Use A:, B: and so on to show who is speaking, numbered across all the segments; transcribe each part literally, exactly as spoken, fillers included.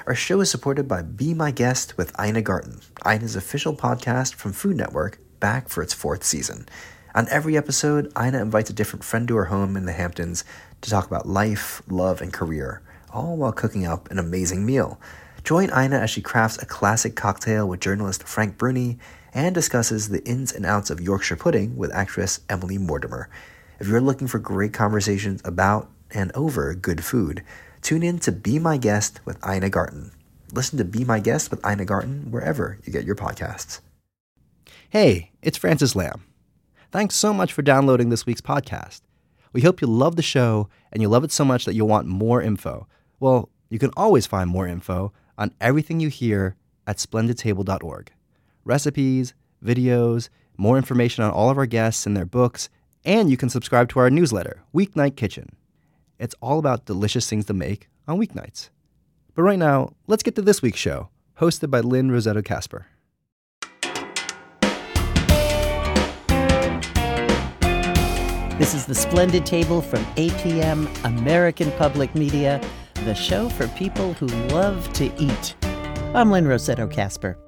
A: Our show is supported by Be My Guest with Ina Garten, Ina's official podcast from Food Network, back for its fourth season. On every episode, Ina invites a different friend to her home in the Hamptons to talk about life, love, and career, all while cooking up an amazing meal. Join Ina as she crafts a classic cocktail with journalist Frank Bruni and discusses the ins and outs of Yorkshire pudding with actress Emily Mortimer. If you're looking for great conversations about and over good food, tune in to Be My Guest with Ina Garten. Listen to Be My Guest with Ina Garten wherever you get your podcasts.
B: Hey, it's Francis Lamb. Thanks so much for downloading this week's podcast. We hope you love the show and you love it so much that you'll want more info. Well, you can always find more info on everything you hear at splendid table dot org. Recipes, videos, more information on all of our guests and their books, and you can subscribe to our newsletter, Weeknight Kitchen. It's all about delicious things to make on weeknights. But right now, let's get to this week's show, hosted by Lynn Rossetto Kasper.
C: This is The Splendid Table from A P M, American Public Media, the show for people who love to eat. I'm Lynn Rossetto Kasper.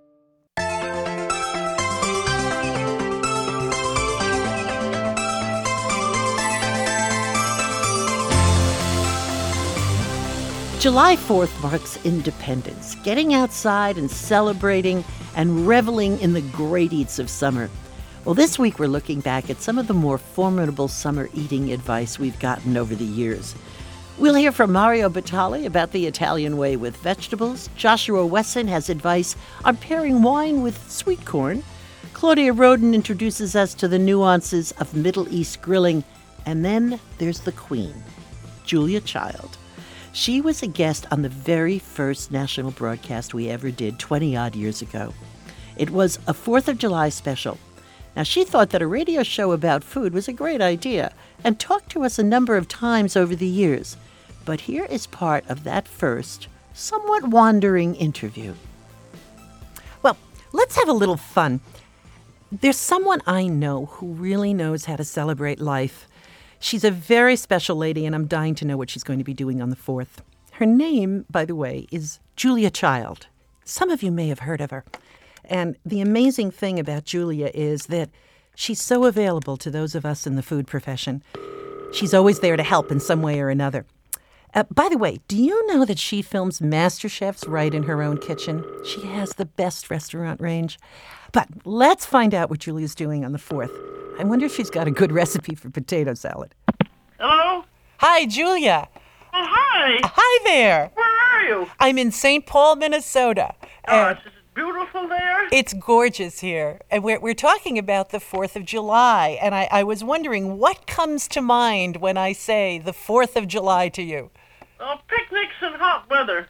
C: July fourth marks independence, getting outside and celebrating and reveling in the great eats of summer. Well, this week we're looking back at some of the more formidable summer eating advice we've gotten over the years. We'll hear from Mario Batali about the Italian way with vegetables. Joshua Wesson has advice on pairing wine with sweet corn. Claudia Roden introduces us to the nuances of Middle East grilling. And then there's the queen, Julia Child. She was a guest on the very first national broadcast we ever did twenty-odd years ago. It was a fourth of July special. Now, she thought that a radio show about food was a great idea and talked to us a number of times over the years. But here is part of that first, somewhat wandering interview.
D: Well, let's have a little fun. There's someone I know who really knows how to celebrate life. She's a very special lady, and I'm dying to know what she's going to be doing on the fourth. Her name, by the way, is Julia Child. Some of you may have heard of her. And the amazing thing about Julia is that she's so available to those of us in the food profession. She's always there to help in some way or another. Uh, by the way, do you know that she films MasterChefs right in her own kitchen? She has the best restaurant range. But let's find out what Julia's doing on the fourth. I wonder if she's got a good recipe for potato salad.
E: Hello?
D: Hi, Julia.
E: Oh, hi.
D: Hi there.
E: Where are you?
D: I'm in Saint Paul, Minnesota.
E: Oh,
D: And
E: is it beautiful there?
D: it's gorgeous here. And we're, we're talking about the fourth of July. And I, I was wondering, what comes to mind when I say the fourth of July to you?
E: Oh, picnics and hot weather.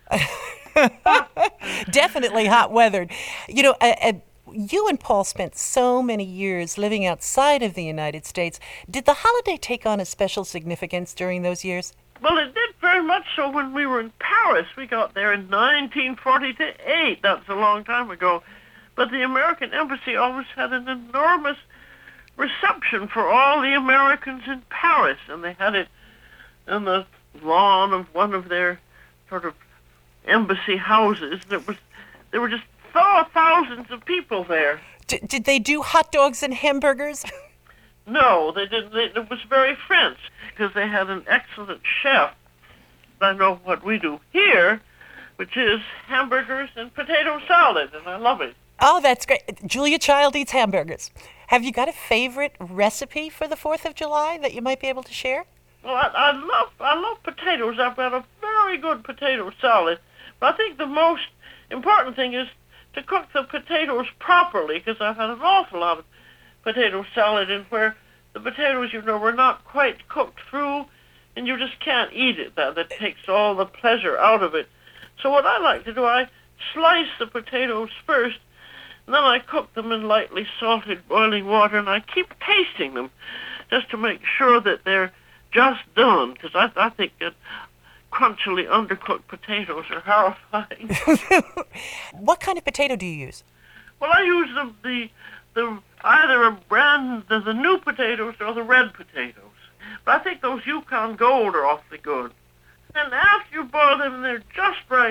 D: Definitely hot weathered. You know, uh, uh, you and Paul spent so many years living outside of the United States. Did the holiday take on a special significance during those years?
E: Well, it did very much so when we were in Paris. We got there in nineteen forty-eight. That's a long time ago. But the American Embassy always had an enormous reception for all the Americans in Paris, and they had it in the lawn of one of their sort of embassy houses. There was, there were just th- thousands of people there.
D: D- did they do hot dogs and hamburgers?
E: No, they didn't. They, it was very French because they had an excellent chef. I know what we do here, which is hamburgers and potato salad, and I love it.
D: Oh, that's great. Julia Child eats hamburgers. Have you got a favorite recipe for the fourth of July that you might be able to share?
E: Well, I, I love I love potatoes. I've got a very good potato salad. But I think the most important thing is to cook the potatoes properly, because I've had an awful lot of potato salad in where the potatoes, you know, were not quite cooked through, and you just can't eat it. That, that takes all the pleasure out of it. So what I like to do, I slice the potatoes first, and then I cook them in lightly salted boiling water, and I keep tasting them just to make sure that they're just done, because I, I think that crunchily undercooked potatoes are horrifying.
D: What kind of potato do you use?
E: Well, I use the, the, the either a brand, the, the new potatoes or the red potatoes. But I think those Yukon Gold are awfully good. And after you boil them, they're just right,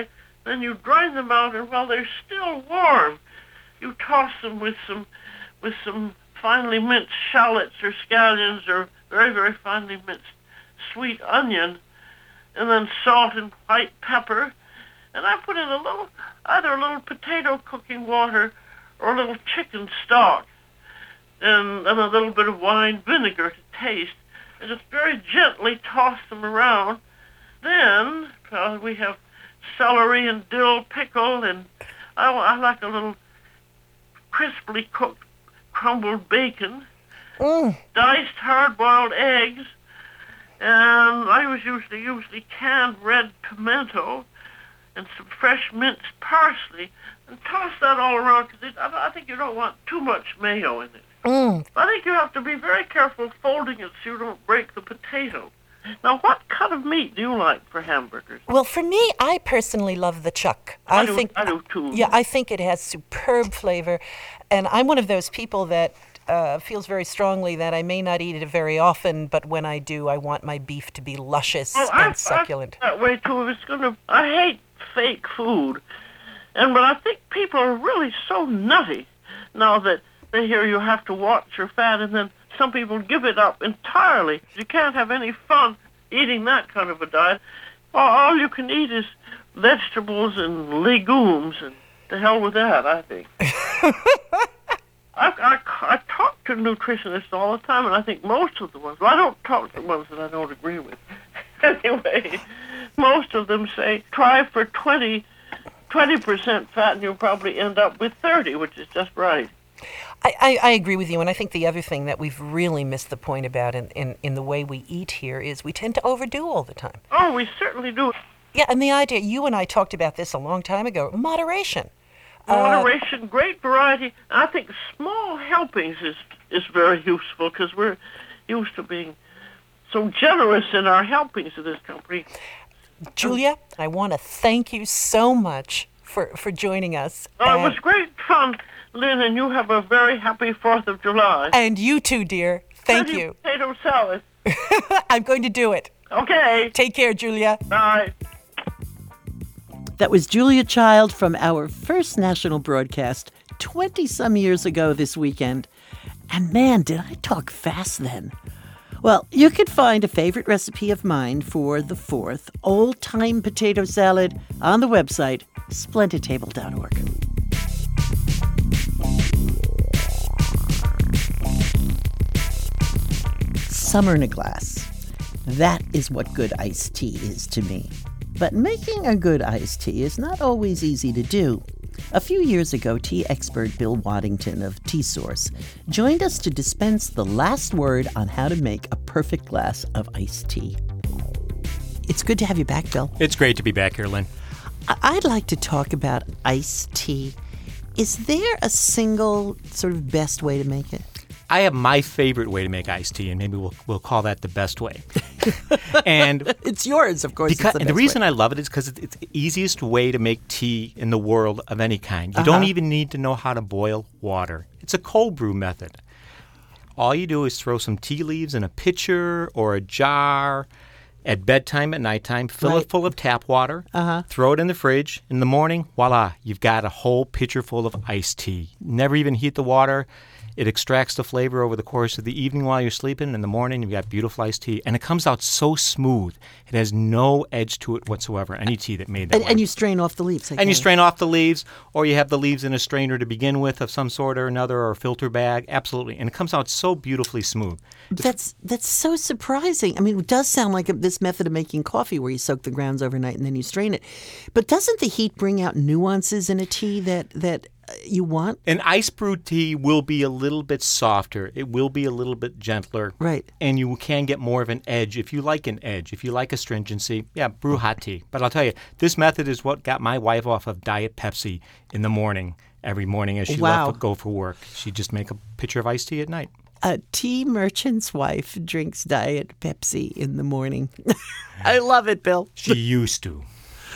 E: Then you drain them out, and while they're still warm, you toss them with some with some finely minced shallots or scallions or very, very finely minced sweet onion, and then salt and white pepper. And I put in a little, either a little potato cooking water or a little chicken stock, and, and a little bit of wine vinegar to taste, and just very gently toss them around. Then uh, we have celery and dill pickle, and I, I like a little crisply cooked crumbled bacon,
D: Mm.
E: diced hard-boiled eggs, and I was usually usually canned red pimento and some fresh minced parsley, and toss that all around, because I, I think you don't want too much mayo in it.
D: Mm.
E: I think you have to be very careful folding it so you don't break the potato. Now, what cut of meat do you like for hamburgers?
D: Well, for me, I personally love the chuck. I,
E: I do-
D: think
E: I do too.
D: Yeah, I think it has superb flavor, and I'm one of those people that uh, feels very strongly that I may not eat it very often, but when I do, I want my beef to be luscious
E: Well,
D: and
E: I,
D: succulent.
E: I, that way too. If it's gonna, I hate fake food, and but I think people are really so nutty now that they hear you have to watch your fat, and then some people give it up entirely. You can't have any fun eating that kind of a diet. All, all you can eat is vegetables and legumes, and to hell with that, I think. I, I, I talk to nutritionists all the time, and I think most of the ones, well, I don't talk to the ones that I don't agree with. Anyway, most of them say, try for twenty, twenty percent fat, and you'll probably end up with thirty, which is just right.
D: I, I, I agree with you, and I think the other thing that we've really missed the point about in, in, in the way we eat here is we tend to overdo all the time.
E: Oh, we certainly do.
D: Yeah, and the idea, you and I talked about this a long time ago, moderation.
E: Moderation, great variety. I think small helpings is, is very useful, because we're used to being so generous in our helpings in this company.
D: Julia, I want to thank you so much for, for joining us.
E: Oh, it
D: And-
E: was great fun, Lynn, and you have a very happy fourth of July.
D: And you too, dear. Thank
E: Plenty
D: you.
E: of potato salad.
D: I'm going to do it.
E: Okay,
D: Take care, Julia.
E: bye.
C: That was Julia Child from our first national broadcast twenty-some years ago this weekend. And man, did I talk fast then. Well, you can find a favorite recipe of mine for the fourth old-time potato salad on the website, splendid table dot org. Summer in a glass. That is what good iced tea is to me. But making a good iced tea is not always easy to do. A few years ago, tea expert Bill Waddington of Tea Source joined us to dispense the last word on how to make a perfect glass of iced tea. It's good to have you back, Bill.
F: It's great to be back here, Lynn.
C: I- I'd like to talk about iced tea. Is there a single sort of best way to make it?
F: I have my favorite way to make iced tea, and maybe we'll we'll call that the best way. and
C: It's yours, of course.
F: because,
C: it's the,
F: and the
C: best
F: reason
C: way.
F: I love it is because it's the easiest way to make tea in the world of any kind. You don't even need to know how to boil water. It's a cold brew method. All you do is throw some tea leaves in a pitcher or a jar at bedtime at nighttime, fill
C: Right.
F: it full of tap water, throw it in the fridge. In the morning, voila, you've got a whole pitcher full of iced tea. Never even heat the water. It extracts the flavor over the course of the evening while you're sleeping. In the morning, you've got beautiful iced tea. And it comes out so smooth. It has no edge to it whatsoever, any tea that made that
C: And,
F: way.
C: and you strain off the leaves. I
F: And you
C: guess.
F: strain off the leaves, or you have the leaves in a strainer to begin with of some sort or another, or a filter bag. Absolutely. And it comes out so beautifully smooth.
C: That's that's so surprising. I mean, it does sound like a, this method of making coffee where you soak the grounds overnight and then you strain it. But doesn't the heat bring out nuances in a tea that that uh, you want?
F: An ice brewed tea will be a little bit softer. It will be a little bit gentler.
C: Right.
F: And you can get more of an edge. If you like an edge, if you like astringency, yeah, brew hot tea. But I'll tell you, this method is what got my wife off of Diet Pepsi in the morning, every morning as she
C: Wow.
F: left to go for work. She'd just make a pitcher of iced tea at night.
C: A tea merchant's wife drinks Diet Pepsi in the morning. I love it, Bill.
F: She used to.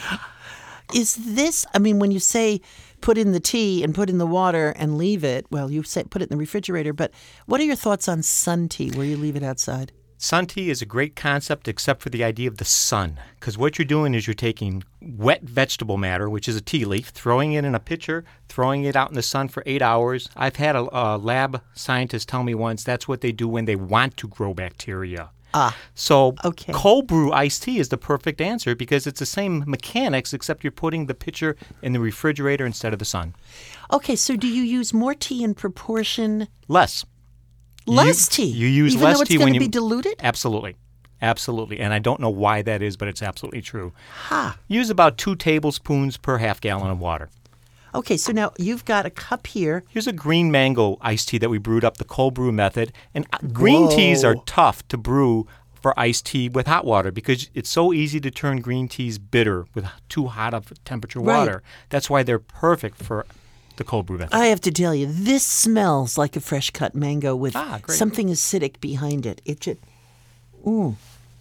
C: Is this, I mean, when you say put in the tea and put in the water and leave it, well, you say put it in the refrigerator, but what are your thoughts on sun tea where you leave it outside?
F: Sun tea is a great concept except for the idea of the sun, because what you're doing is you're taking wet vegetable matter, which is a tea leaf, throwing it in a pitcher, throwing it out in the sun for eight hours. I've had a, a lab scientist tell me once that's what they do when they want to grow bacteria.
C: Ah,
F: so
C: okay.
F: cold brew iced tea is the perfect answer because it's the same mechanics except you're putting the pitcher in the refrigerator instead of the sun.
C: Okay, so do you use more tea in proportion?
F: Less.
C: Less
F: you,
C: tea?
F: You use
C: Even
F: less
C: though it's
F: tea
C: going
F: when
C: to
F: you
C: be diluted?
F: Absolutely. Absolutely. And I don't know why that is, but it's absolutely true.
C: Ha.
F: Use about two tablespoons per half gallon of water.
C: Okay, so now you've got a cup here.
F: Here's a green mango iced tea that we brewed up the cold brew method. And green
C: Whoa.
F: teas are tough to brew for iced tea with hot water because it's so easy to turn green teas bitter with too hot of temperature
C: Right.
F: water. That's why they're perfect for the cold brew method.
C: I have to tell you, this smells like a fresh cut mango with
F: Ah, great.
C: something acidic behind it. It just, ooh.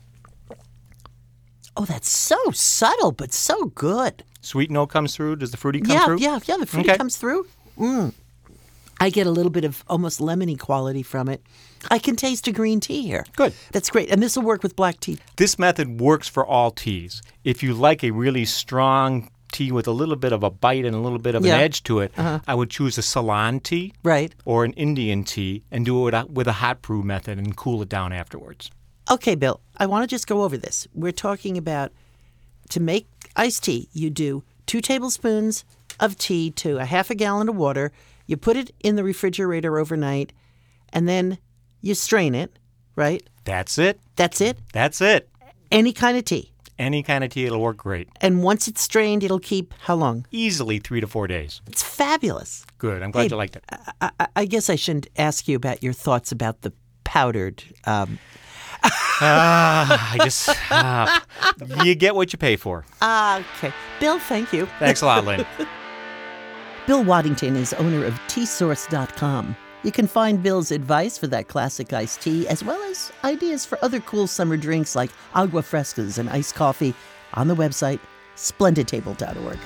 C: Oh, that's so subtle, but so good.
F: Sweet note comes through. Does the fruity come
C: yeah,
F: through?
C: yeah, yeah. The fruity
F: Okay.
C: comes through. Mm. I get a little bit of almost lemony quality from it. I can taste a green tea here.
F: Good.
C: That's great. And this will work with black tea.
F: This method works for all teas. If you like a really strong tea with a little bit of a bite and a little bit of
C: Yeah.
F: an edge to it,
C: Uh-huh.
F: I would choose a Ceylon tea
C: Right.
F: or an Indian tea and do it with a hot brew method and cool it down afterwards.
C: Okay, Bill, I want to just go over this. We're talking about to make iced tea, you do two tablespoons of tea to a half a gallon of water. You put it in the refrigerator overnight, and then you strain it, right?
F: That's it.
C: That's it.
F: That's it.
C: Any kind of tea.
F: Any kind of tea, it'll work great.
C: And once it's strained, it'll keep how long?
F: Easily three to four days.
C: It's fabulous.
F: Good. I'm glad
C: Hey,
F: you liked it.
C: I, I, I guess I shouldn't ask you about your thoughts about the powdered. Um,
F: Ah, I just, ah, you get what you pay for.
C: ah, okay. Bill, thank you.
F: Thanks a lot, Lynn.
C: Bill Waddington is owner of tea source dot com. You can find Bill's advice for that classic iced tea, as well as ideas for other cool summer drinks like agua frescas and iced coffee on the website splendid table dot org.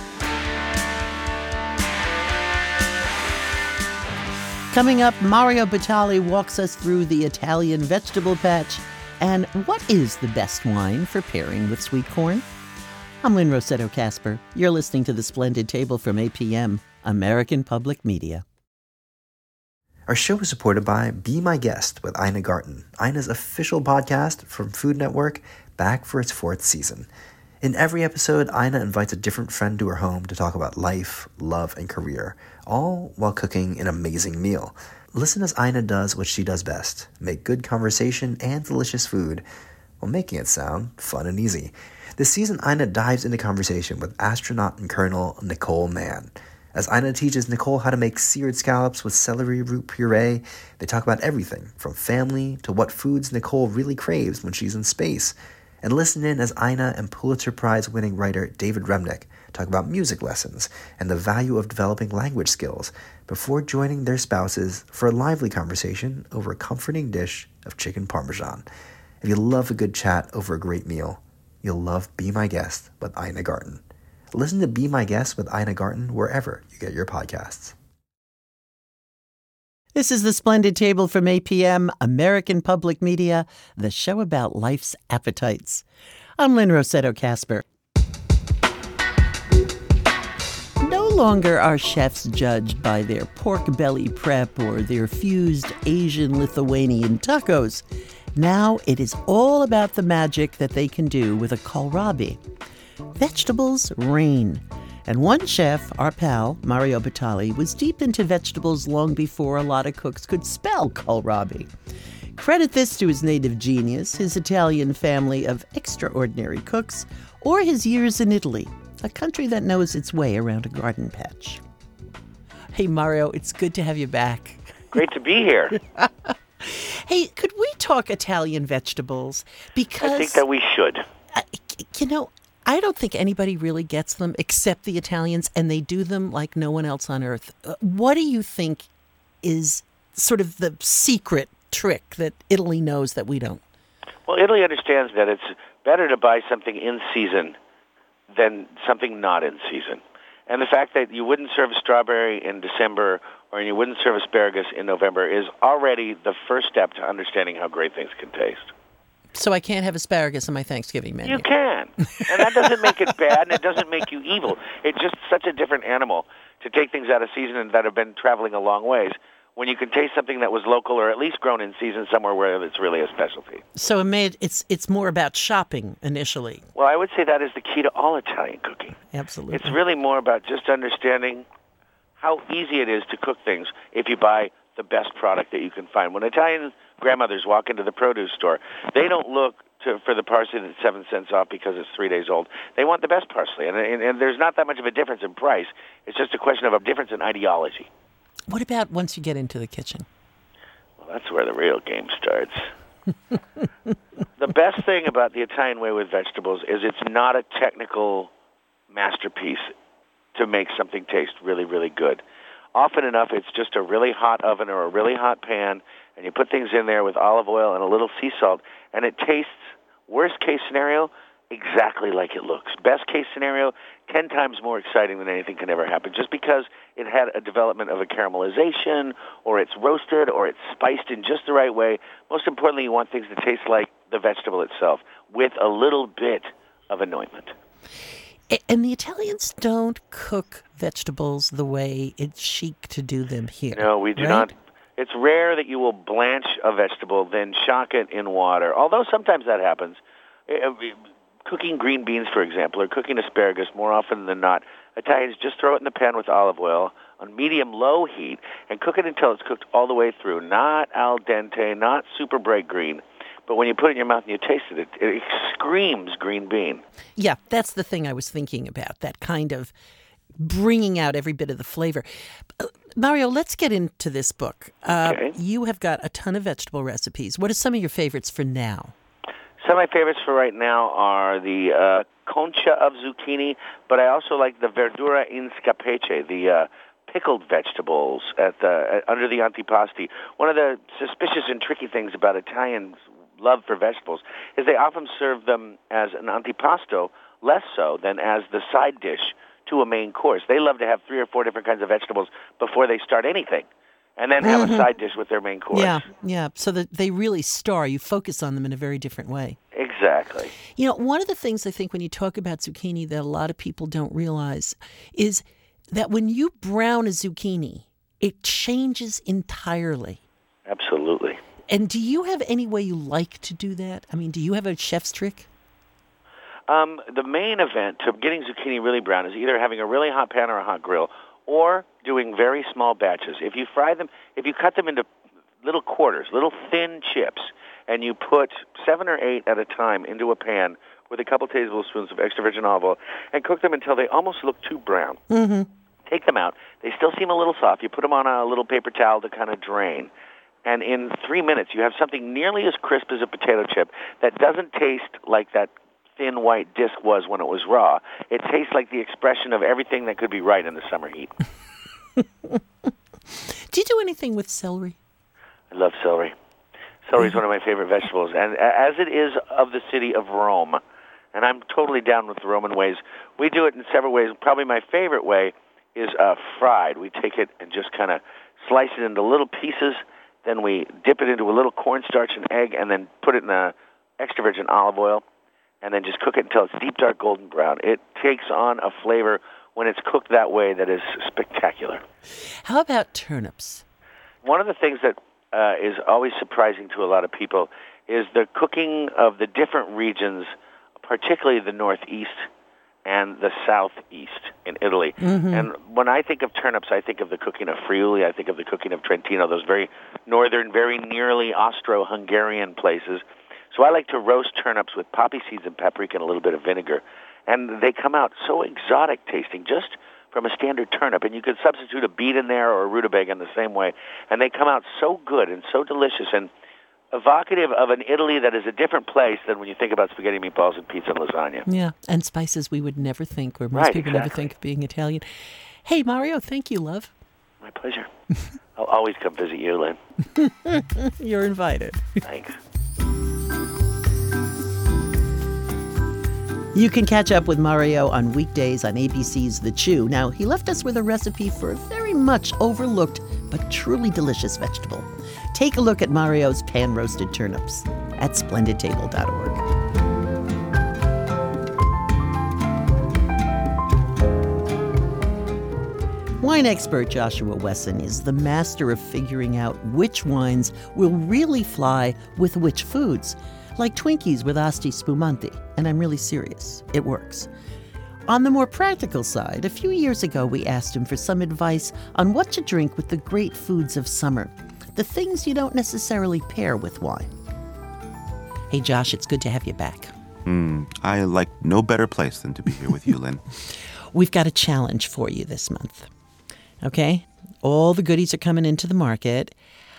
C: Coming up, Mario Batali walks us through the Italian vegetable patch and what is the best wine for pairing with sweet corn. I'm Lynn Rossetto Kasper. You're listening to The Splendid Table from A P M, American Public Media.
A: Our show is supported by Be My Guest with Ina Garten, Ina's official podcast from Food Network, back for its fourth season. In every episode, Ina invites a different friend to her home to talk about life, love, and career, all while cooking an amazing meal. Listen as Ina does what she does best, make good conversation and delicious food while making it sound fun and easy. This season, Ina dives into conversation with astronaut and Colonel Nicole Mann. As Ina teaches Nicole how to make seared scallops with celery root puree, they talk about everything from family to what foods Nicole really craves when she's in space. And listen in as Ina and Pulitzer Prize-winning writer David Remnick talk about music lessons and the value of developing language skills before joining their spouses for a lively conversation over a comforting dish of chicken parmesan. If you love a good chat over a great meal, you'll love Be My Guest with Ina Garten. Listen to Be My Guest with Ina Garten wherever you get your podcasts.
C: This is The Splendid Table from A P M, American Public Media, the show about life's appetites. I'm Lynn Rossetto Kasper. No longer are chefs judged by their pork belly prep or their fused Asian-Lithuanian tacos. Now it is all about the magic that they can do with a kohlrabi. Vegetables reign. And one chef, our pal, Mario Batali, was deep into vegetables long before a lot of cooks could spell kohlrabi. Credit this to his native genius, his Italian family of extraordinary cooks, or his years in Italy, a country that knows its way around a garden patch. Hey, Mario, it's good to have you back.
G: Great to be here.
C: Hey, could we talk Italian vegetables? Because
G: I think that we should.
C: Uh, you know, I don't think anybody really gets them except the Italians, and they do them like no one else on earth. Uh, what do you think is sort of the secret trick that Italy knows that we don't?
G: Well, Italy understands that it's better to buy something in season than something not in season. And the fact that you wouldn't serve a strawberry in December or you wouldn't serve asparagus in November is already the first step to understanding how great things can taste.
D: So I can't have asparagus on my Thanksgiving menu.
G: You can. And that doesn't make it bad, and it doesn't make you evil. It's just such a different animal to take things out of season and that have been traveling a long ways when you can taste something that was local or at least grown in season somewhere where it's really a specialty.
D: So it made, it's it's more about shopping initially.
G: Well, I would say that is the key to all Italian cooking.
D: Absolutely.
G: It's really more about just understanding how easy it is to cook things if you buy the best product that you can find. When Italian grandmothers walk into the produce store, they don't look to, for the parsley that's seven cents off because it's three days old. They want the best parsley, and, and, and there's not that much of a difference in price. It's just a question of a difference in ideology.
D: What about once you get into the kitchen?
G: Well, that's where the real game starts. The best thing about the Italian way with vegetables is it's not a technical masterpiece to make something taste really, really good. Often enough, it's just a really hot oven or a really hot pan, and you put things in there with olive oil and a little sea salt, and it tastes, worst case scenario, exactly like it looks. Best case scenario, ten times more exciting than anything can ever happen, just because it had a development of a caramelization, or it's roasted, or it's spiced in just the right way. Most importantly, you want things to taste like the vegetable itself, with a little bit of anointment.
D: And the Italians don't cook vegetables the way it's chic to do them here.
G: No, we do
D: right?
G: not. It's rare that you will blanch a vegetable, then shock it in water, although sometimes that happens. Cooking green beans, for example, or cooking asparagus, more often than not, Italians just throw it in the pan with olive oil on medium-low heat and cook it until it's cooked all the way through, not al dente, not super bright green. But when you put it in your mouth and you taste it, it, it screams green bean.
D: Yeah, that's the thing I was thinking about, that kind of bringing out every bit of the flavor. Uh, Mario, let's get into this book. Uh,
G: Okay.
D: You have got a ton of vegetable recipes. What are some of your favorites for now?
G: Some of my favorites for right now are the uh, concha of zucchini, but I also like the verdura in scappece, the uh, pickled vegetables at the, uh, under the antipasti. One of the suspicious and tricky things about Italians' love for vegetables is they often serve them as an antipasto, less so than as the side dish to a main course. They love to have three or four different kinds of vegetables before they start anything, and then have
D: Mm-hmm.
G: a side dish with their main course.
D: Yeah, yeah. So that they really star. You focus on them in a very different way.
G: Exactly.
D: You know, one of the things I think when you talk about zucchini that a lot of people don't realize is that when you brown a zucchini, it changes entirely.
G: Absolutely.
D: And do you have any way you like to do that? I mean, do you have a chef's trick?
G: Um, the main event to getting zucchini really brown is either having a really hot pan or a hot grill, or doing very small batches. If you fry them, if you cut them into little quarters, little thin chips, and you put seven or eight at a time into a pan with a couple tablespoons of extra virgin olive oil, and cook them until they almost look too brown.
D: Mm-hmm.
G: Take them out. They still seem a little soft. You put them on a little paper towel to kind of drain. And in three minutes, you have something nearly as crisp as a potato chip that doesn't taste like that thin white disc was when it was raw. It tastes like the expression of everything that could be right in the summer heat.
D: Do you do anything with celery?
G: I love celery. Celery is one of my favorite vegetables, and as it is of the city of Rome, and I'm totally down with the Roman ways. We do it in several ways. Probably my favorite way is uh, fried. We take it and just kind of slice it into little pieces. Then we dip it into a little cornstarch and egg, and then put it in a extra virgin olive oil, and then just cook it until it's deep, dark, golden brown. It takes on a flavor when it's cooked that way that is spectacular.
D: How about turnips?
G: One of the things that uh, is always surprising to a lot of people is the cooking of the different regions, particularly the northeast and the southeast in Italy.
D: Mm-hmm.
G: And when I think of turnips, I think of the cooking of Friuli, I think of the cooking of Trentino, those very northern, very nearly Austro-Hungarian places. So I like to roast turnips with poppy seeds and paprika and a little bit of vinegar. And they come out so exotic tasting, just from a standard turnip. And you could substitute a beet in there or a rutabaga in the same way. And they come out so good and so delicious and evocative of an Italy that is a different place than when you think about spaghetti meatballs and pizza and lasagna.
D: Yeah, and spices we would never think, or most
G: Right,
D: people never
G: exactly.
D: think of being Italian. Hey, Mario, thank you, love.
G: My pleasure. I'll always come visit you, Lynn.
D: You're invited.
G: Thanks.
C: You can catch up with Mario on weekdays on A B C's The Chew. Now, he left us with a recipe for a very much overlooked but truly delicious vegetable. Take a look at Mario's pan-roasted turnips at splendid table dot org. Wine expert Joshua Wesson is the master of figuring out which wines will really fly with which foods. Like Twinkies with Asti Spumante, and I'm really serious. It works. On the more practical side, a few years ago we asked him for some advice on what to drink with the great foods of summer, the things you don't necessarily pair with wine. Hey Josh, it's good to have you back.
H: Mm, I like no better place than to be here with you, Lynn.
C: We've got a challenge for you this month. Okay? All the goodies are coming into the market.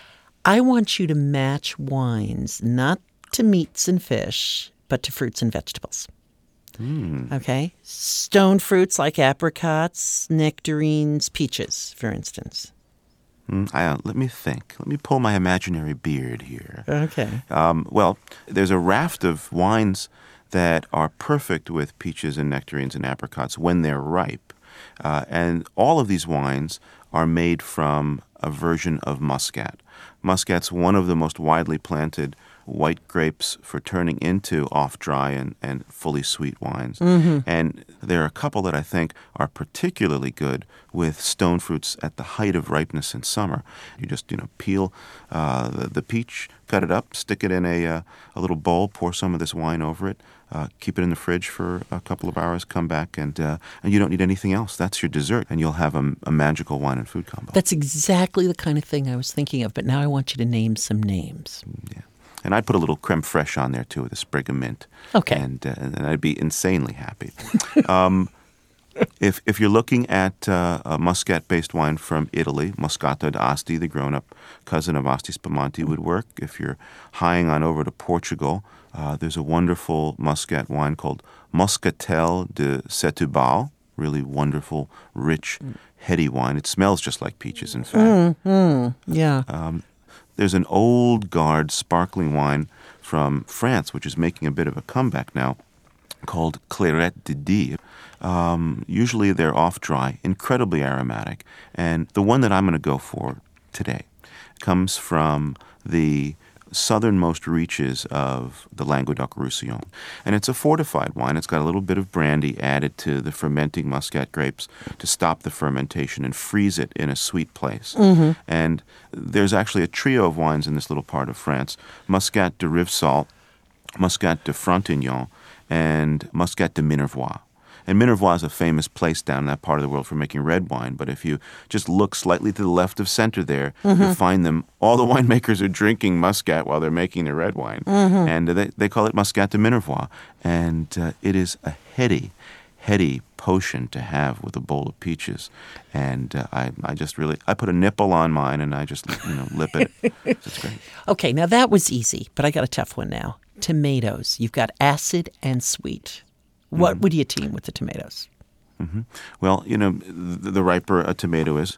C: I want you to match wines, not to meats and fish, but to fruits and vegetables. Mm. Okay? Stone fruits like apricots, nectarines, peaches, for instance.
H: Mm, I, uh, let me think. Let me pull my imaginary beard here.
C: Okay.
H: Um, well, there's a raft of wines that are perfect with peaches and nectarines and apricots when they're ripe. Uh, and all of these wines are made from a version of Muscat. Muscat's one of the most widely planted white grapes for turning into off-dry and, and fully sweet wines. Mm-hmm. And there are a couple that I think are particularly good with stone fruits at the height of ripeness in summer. You just, you know, peel uh, the, the peach, cut it up, stick it in a, uh, a little bowl, pour some of this wine over it, uh, keep it in the fridge for a couple of hours, come back, and uh, and you don't need anything else. That's your dessert, and you'll have a, a magical wine and food combo.
C: That's exactly the kind of thing I was thinking of, but now I want you to name some names.
H: Yeah. And I'd put a little creme fraiche on there, too, with a sprig of mint.
C: Okay.
H: And, uh, and I'd be insanely happy. um, if if you're looking at uh, a Muscat-based wine from Italy, Moscato d'Asti, the grown-up cousin of Asti Spumante, would work. If you're hieing on over to Portugal, uh, there's a wonderful Muscat wine called Moscatel de Setúbal, really wonderful, rich, heady wine. It smells just like peaches, in fact.
C: Mm, yeah.
H: Um, There's an old guard sparkling wine from France, which is making a bit of a comeback now, called Clairette de Die. Um, usually they're off-dry, incredibly aromatic. And the one that I'm going to go for today comes from the southernmost reaches of the Languedoc-Roussillon. And it's a fortified wine. It's got a little bit of brandy added to the fermenting Muscat grapes to stop the fermentation and freeze it in a sweet place. Mm-hmm. And there's actually a trio of wines in this little part of France: Muscat de Rivesaltes, Muscat de Frontignan, and Muscat de Minervois. And Minervois is a famous place down in that part of the world for making red wine. But if you just look slightly to the left of center there, mm-hmm. you'll find them. All the winemakers are drinking Muscat while they're making their red wine. Mm-hmm. And they, they call it Muscat de Minervois. And uh, it is a heady, heady potion to have with a bowl of peaches. And uh, I, I just really, I put a nipple on mine and I just, you know, lip it. It's great.
C: Okay, now that was easy, but I got a tough one now. Tomatoes. You've got acid and sweet. What would you team with the tomatoes?
H: Mm-hmm. Well, you know, the, the riper a tomato is,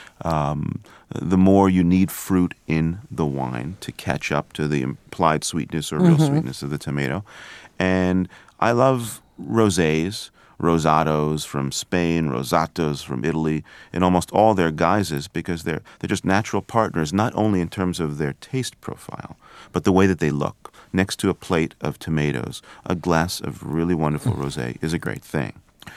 H: um, the more you need fruit in the wine to catch up to the implied sweetness or real mm-hmm. sweetness of the tomato. And I love rosés, rosados from Spain, rosatos from Italy, in almost all their guises, because they're they're just natural partners, not only in terms of their taste profile, but the way that they look. Next to a plate of tomatoes, a glass of really wonderful rosé is a great thing.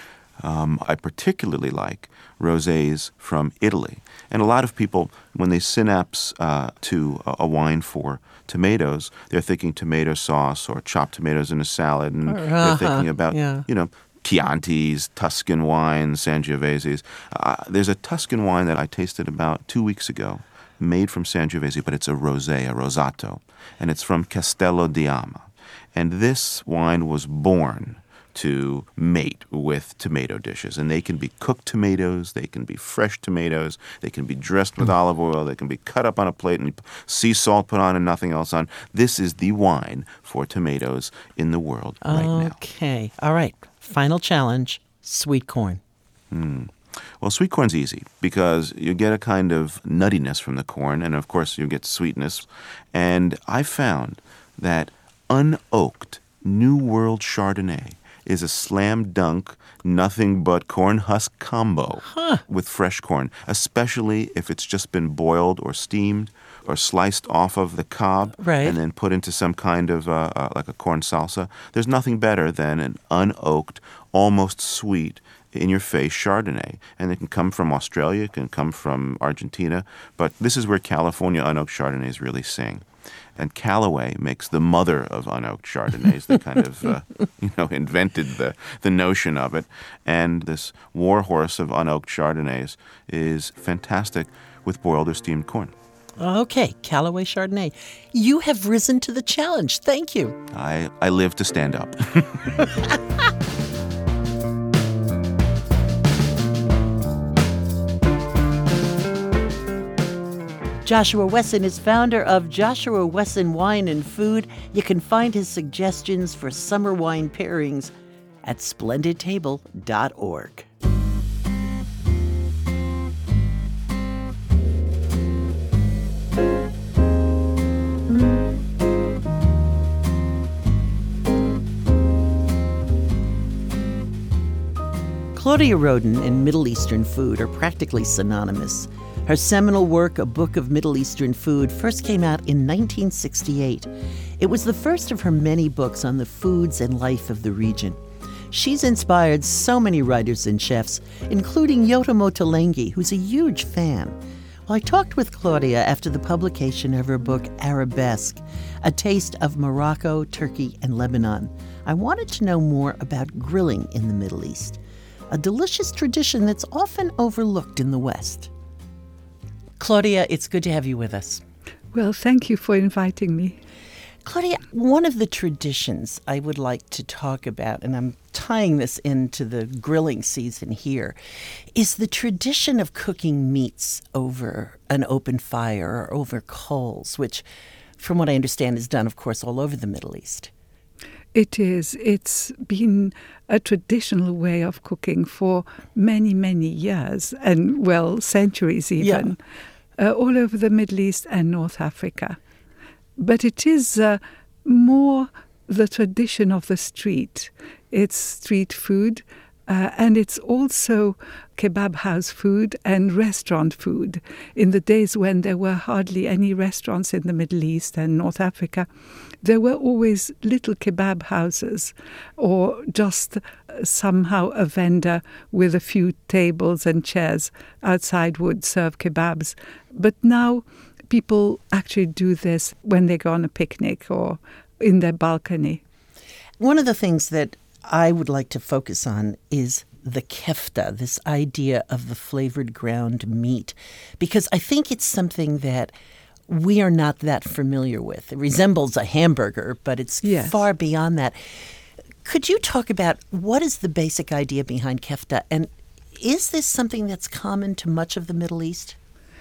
H: Um, I particularly like rosés from Italy. And a lot of people, when they synapse uh, to a, a wine for tomatoes, they're thinking tomato sauce or chopped tomatoes in a salad, and uh-huh. they're thinking about,
C: yeah.
H: you know, Chiantis, Tuscan wines, Sangioveses. Uh, there's a Tuscan wine that I tasted about two weeks ago, made from Sangiovese, but it's a rosé, a rosato, and it's from Castello di Ama. And this wine was born to mate with tomato dishes. And they can be cooked tomatoes, they can be fresh tomatoes, they can be dressed with mm. olive oil, they can be cut up on a plate and sea salt put on and nothing else on. This is the wine for tomatoes in the world right now.
C: Okay. All right. Final challenge, sweet corn.
H: Mm. Well, sweet corn's easy because you get a kind of nuttiness from the corn, and of course you get sweetness. And I found that unoaked New World Chardonnay is a slam dunk, nothing but corn husk combo
C: Huh.
H: with fresh corn, especially if it's just been boiled or steamed or sliced off of the cob
C: Right.
H: and then put into some kind of uh, uh, like a corn salsa. There's nothing better than an unoaked, almost sweet, in-your-face Chardonnay. And it can come from Australia, it can come from Argentina, but this is where California unoaked Chardonnays really sing. And Callaway makes the mother of unoaked Chardonnays. They kind of, uh, you know, invented the, the notion of it. And this warhorse of unoaked Chardonnays is fantastic with boiled or steamed corn.
C: Okay, Callaway Chardonnay. You have risen to the challenge. Thank you.
H: I, I live to stand up.
C: Joshua Wesson is founder of Joshua Wesson Wine and Food. You can find his suggestions for summer wine pairings at splendid table dot org. Claudia Roden and Middle Eastern food are practically synonymous. Her seminal work, A Book of Middle Eastern Food, first came out in nineteen sixty-eight. It was the first of her many books on the foods and life of the region. She's inspired so many writers and chefs, including Yotam Ottolenghi, who's a huge fan. Well, I talked with Claudia after the publication of her book, Arabesque, A Taste of Morocco, Turkey, and Lebanon. I wanted to know more about grilling in the Middle East, a delicious tradition that's often overlooked in the West. Claudia, it's good to have you with us.
I: Well, thank you for inviting me.
C: Claudia, one of the traditions I would like to talk about, and I'm tying this into the grilling season here, is the tradition of cooking meats over an open fire or over coals, which, from what I understand, is done, of course, all over the Middle East.
I: It is. It's been a traditional way of cooking for many, many years, and, well, centuries even, yeah. uh, all over the Middle East and North Africa. But it is uh, more the tradition of the street. It's street food, uh, and it's also kebab house food and restaurant food. In the days when there were hardly any restaurants in the Middle East and North Africa, there were always little kebab houses, or just somehow a vendor with a few tables and chairs outside would serve kebabs. But now people actually do this when they go on a picnic or in their balcony.
C: One of the things that I would like to focus on is the kefta, this idea of the flavored ground meat, because I think it's something that we are not that familiar with. It resembles a hamburger, but it's
I: yes.
C: far beyond that. Could you talk about what is the basic idea behind kefta, and is this something that's common to much of the Middle East?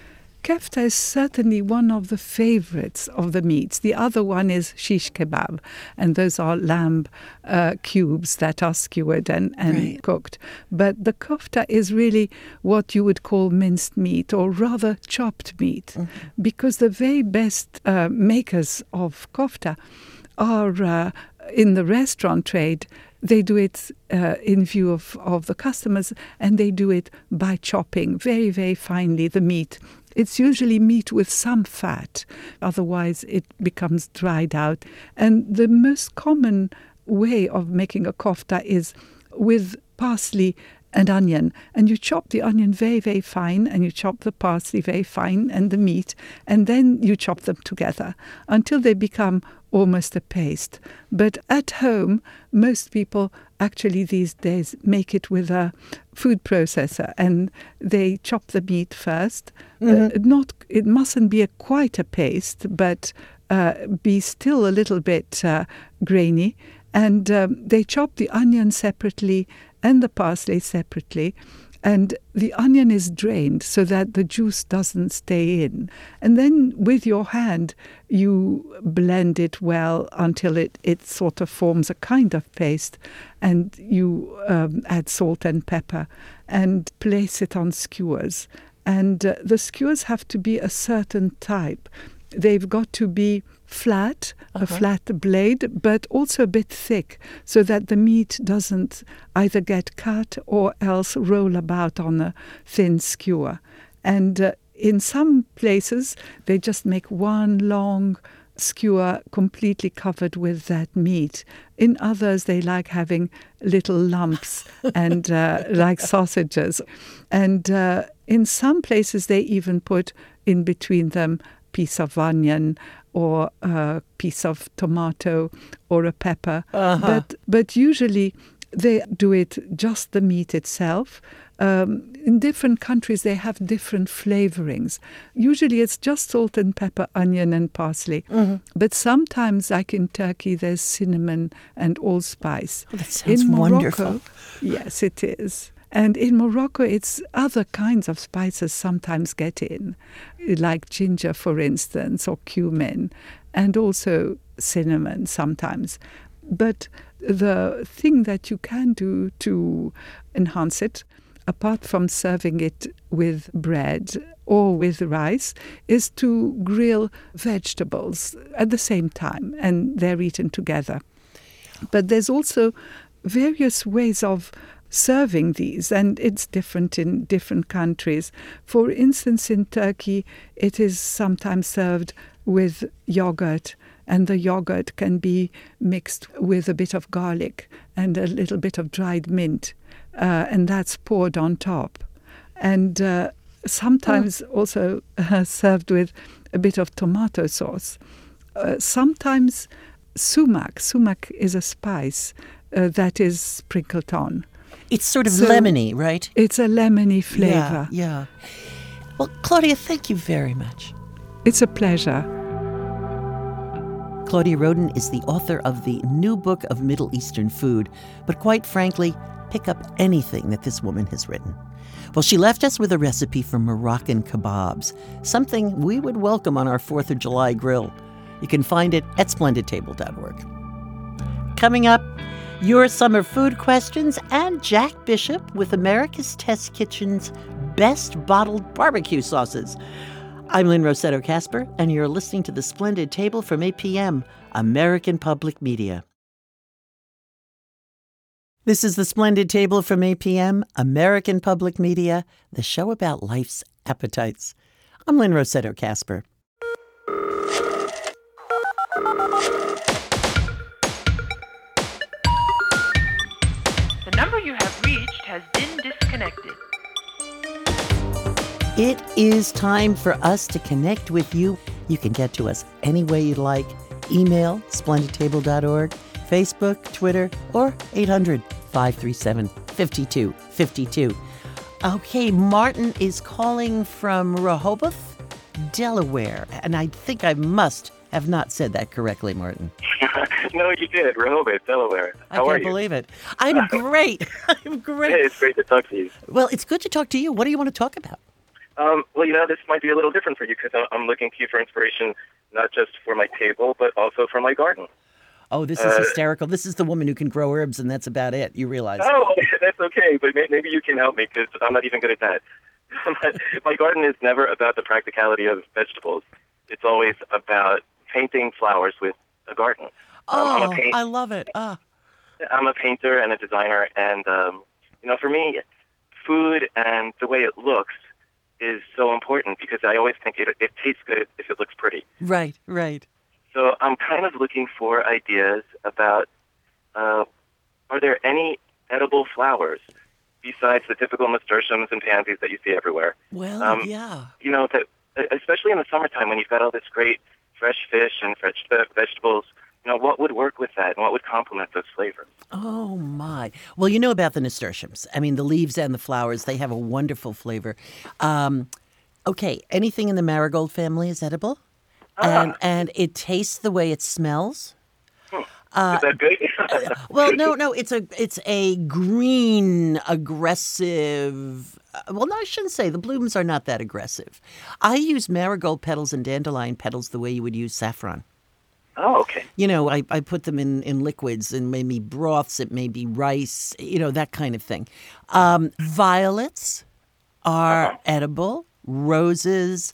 I: Kefta is certainly one of the favorites of the meats. The other one is shish kebab, and those are lamb uh, cubes that are skewered and, and right. cooked. But the kofta is really what you would call minced meat, or rather chopped meat, mm-hmm. because the very best uh, makers of kofta are uh, in the restaurant trade. They do it uh, in view of, of the customers, and they do it by chopping very, very finely the meat. It's usually meat with some fat, otherwise it becomes dried out. And the most common way of making a kofta is with parsley and onion. And you chop the onion very, very fine, and you chop the parsley very fine, and the meat, and then you chop them together until they become almost a paste. But at home, most people actually these days make it with a food processor, and they chop the meat first. Mm-hmm. Uh, not, it mustn't be a, quite a paste, but uh, be still a little bit uh, grainy. And um, they chop the onion separately and the parsley separately. And the onion is drained so that the juice doesn't stay in. And then with your hand, you blend it well until it, it sort of forms a kind of paste. And you um, add salt and pepper and place it on skewers. And uh, the skewers have to be a certain type. they've got to be flat, uh-huh. a flat blade, but also a bit thick, so that the meat doesn't either get cut or else roll about on a thin skewer. And uh, in some places, they just make one long skewer completely covered with that meat. In others, they like having little lumps and uh, like sausages. And uh, in some places, they even put in between them a piece of onion or a piece of tomato or a pepper. Uh-huh. But but usually they do it just the meat itself. Um, in different countries, they have different flavorings. Usually it's just salt and pepper, onion and parsley. Mm-hmm. But sometimes, like in Turkey, there's cinnamon and allspice.
C: Oh, that sounds
I: in Morocco,
C: wonderful.
I: Yes, it is. And in Morocco, it's other kinds of spices sometimes get in, like ginger, for instance, or cumin, and also cinnamon sometimes. But the thing that you can do to enhance it, apart from serving it with bread or with rice, is to grill vegetables at the same time, and they're eaten together. But there's also various ways of serving these, and it's different in different countries. For instance, in Turkey, it is sometimes served with yogurt, and the yogurt can be mixed with a bit of garlic and a little bit of dried mint, uh, and that's poured on top. And uh, sometimes oh. also uh, served with a bit of tomato sauce. Uh, sometimes sumac. Sumac is a spice uh, that is sprinkled on.
C: It's sort of
I: So
C: lemony, right?
I: It's a lemony flavor.
C: Yeah, yeah. Well, Claudia, thank you very much.
I: It's a pleasure.
C: Claudia Roden is the author of the new book of Middle Eastern food, but quite frankly, pick up anything that this woman has written. Well, she left us with a recipe for Moroccan kebabs, something we would welcome on our fourth of July grill. You can find it at splendid table dot org. Coming up, your summer food questions and Jack Bishop with America's Test Kitchen's best bottled barbecue sauces. I'm Lynn Rossetto Kasper, and you're listening to The Splendid Table from eight p.m., American Public Media. This is The Splendid Table from eight p.m., American Public Media, the show about life's appetites. I'm Lynn Rossetto Kasper.
J: The number you have reached has been disconnected.
C: It is time for us to connect with you. You can get to us any way you'd like. Email, splendid table dot org, Facebook, Twitter, or eight hundred, five three seven, five two five two. Okay, Martin is calling from Rehoboth, Delaware. And I think I must have not said that correctly, Martin.
K: No, you did. Rehoboth, Delaware. How
C: I
K: are
C: can't
K: you?
C: believe it. I'm great. I'm great.
K: Hey, it's great to talk to you.
C: Well, it's good to talk to you. What do you want to talk about?
K: Um, well, you know, this might be a little different for you because I'm looking to you for inspiration, not just for my table, but also for my garden.
C: Oh, this is
K: Uh,
C: hysterical. This is the woman who can grow herbs, and that's about it. You realize.
K: Oh, that's okay, but may- maybe you can help me because I'm not even good at that. My garden is never about the practicality of vegetables. It's always about painting flowers with a garden.
C: Oh,
K: um, I'm a paint-
C: I love it. Ah.
K: I'm a painter and a designer, and, um, you know, for me, food and the way it looks is so important because I always think it, it tastes good if it looks pretty.
C: Right, right.
K: So I'm kind of looking for ideas about, uh, are there any edible flowers besides the typical nasturtiums and pansies that you see everywhere?
C: Well,
K: Um,
C: yeah.
K: You know, that, especially in the summertime when you've got all this great fresh fish and fresh ve- vegetables, you know, what would work with that and what would complement those flavors?
C: Oh, my. Well, you know about the nasturtiums. I mean, the leaves and the flowers, they have a wonderful flavor. Um, okay, anything in the marigold family is edible.
K: Ah.
C: And, and it tastes the way it smells.
K: Hmm.
C: Uh,
K: is that good?
C: Well, no, no, it's a it's a green, aggressive. uh, Well, no, I shouldn't say the blooms are not that aggressive. I use marigold petals and dandelion petals the way you would use saffron.
K: Oh, okay.
C: You know, I, I put them in, in liquids and maybe broths. It may be rice, you know, that kind of thing. Um, violets are
K: Uh-huh.
C: edible. Roses.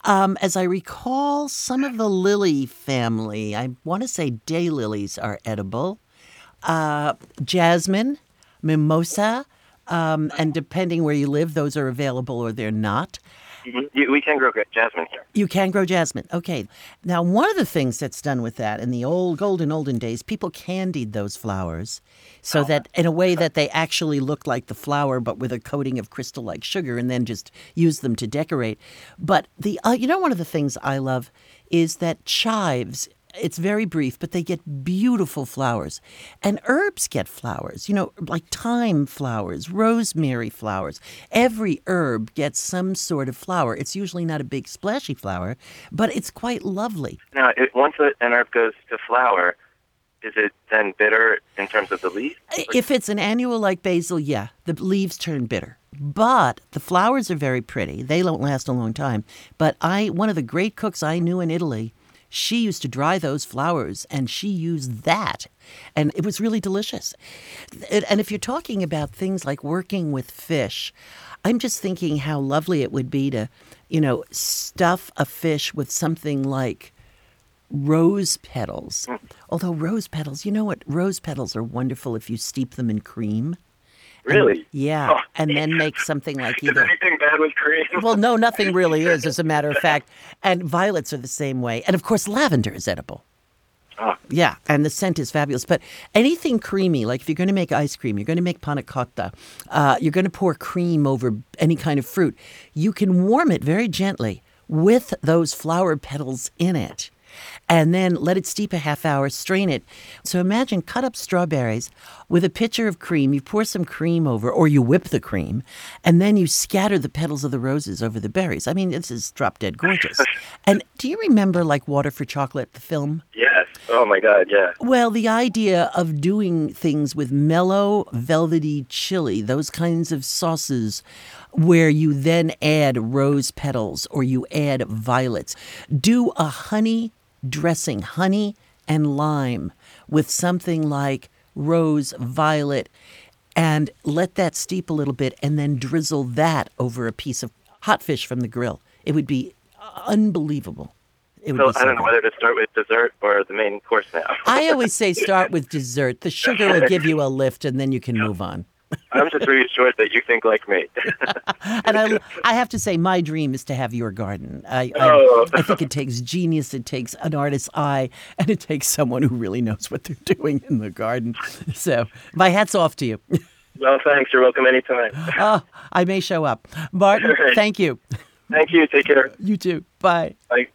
C: Um, as I recall, some of the lily family, I want to say daylilies are edible. Uh, jasmine, mimosa, um, and depending where you live, those are available or they're not.
K: Mm-hmm. We can grow jasmine here.
C: You can grow jasmine. Okay. Now, one of the things that's done with that in the old, golden, olden days, people candied those flowers so that in a way that they actually looked like the flower, but with a coating of crystal-like sugar, and then just used them to decorate. But the, uh, you know, one of the things I love is that chives, it's very brief, but they get beautiful flowers. And herbs get flowers, you know, like thyme flowers, rosemary flowers. Every herb gets some sort of flower. It's usually not a big splashy flower, but it's quite lovely.
K: Now, it, once an herb goes to flower, is it then bitter in terms of the leaf?
C: If it's an annual like basil, yeah, the leaves turn bitter. But the flowers are very pretty. They don't last a long time. But I, one of the great cooks I knew in Italy, she used to dry those flowers, and she used that, and it was really delicious. And if you're talking about things like working with fish, I'm just thinking how lovely it would be to, you know, stuff a fish with something like rose petals. Although rose petals, you know what? Rose petals are wonderful if you steep them in cream.
K: Really?
C: And, yeah, oh, and then make something like either.
K: Is anything bad with cream?
C: Well, no, nothing really is, as a matter of fact. And violets are the same way. And, of course, lavender is edible.
K: Oh.
C: Yeah, and the scent is fabulous. But anything creamy, like if you're going to make ice cream, you're going to make panna cotta, uh, you're going to pour cream over any kind of fruit, you can warm it very gently with those flower petals in it. And then let it steep a half hour, strain it. So imagine cut up strawberries with a pitcher of cream. You pour some cream over, or you whip the cream, and then you scatter the petals of the roses over the berries. I mean, this is drop dead gorgeous. And do you remember, like, Water for Chocolate, the film?
K: Yes. Oh, my God, yeah.
C: Well, the idea of doing things with mellow, velvety chili, those kinds of sauces, where you then add rose petals or you add violets. Do a honey dressing, honey and lime, with something like rose, violet, and let that steep a little bit, and then drizzle that over a piece of hot fish from the grill. It would be unbelievable. It would
K: so
C: be so
K: I don't know
C: good.
K: whether to start with dessert or the main course now.
C: I always say start with dessert. The sugar will give you a lift, and then you can move on.
K: I'm just reassured that you think like me.
C: And I, I have to say, my dream is to have your garden. I,
K: Oh.
C: I, I think it takes genius, it takes an artist's eye, and it takes someone who really knows what they're doing in the garden. So my hat's off to you.
K: Well, thanks. You're welcome anytime.
C: Oh, I may show up. Martin,
K: Right.
C: thank you.
K: Thank you. Take care.
C: You too. Bye.
K: Bye.